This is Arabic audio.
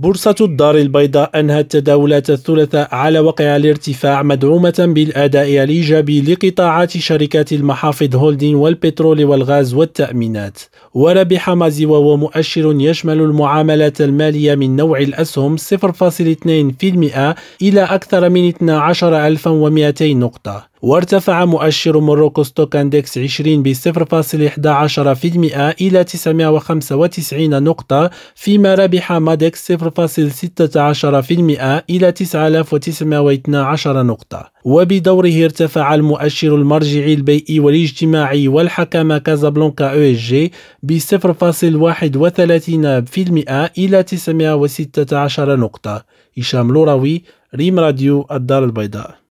بورصة الدار البيضاء أنهت تداولات الثلاثاء على وقع الارتفاع مدعومة بالأداء الإيجابي لقطاعات شركات المحافظ هولدين والبترول والغاز والتأمينات. وربح مازيوا ومؤشر يشمل المعاملات المالية من نوع الأسهم 0.2% إلى أكثر من 12,200 نقطة. وارتفع مؤشر موروكو ستوك اندكس 20 ب 0.11% إلى 995 نقطة، فيما ربح مادكس 0.16% إلى 9,912 نقطة. وبدوره ارتفع المؤشر المرجعي البيئي والاجتماعي والحكمة كازابلانكا ESG ب 0.31% إلى 916 نقطة. هشام لوراوي، ريم راديو الدار البيضاء.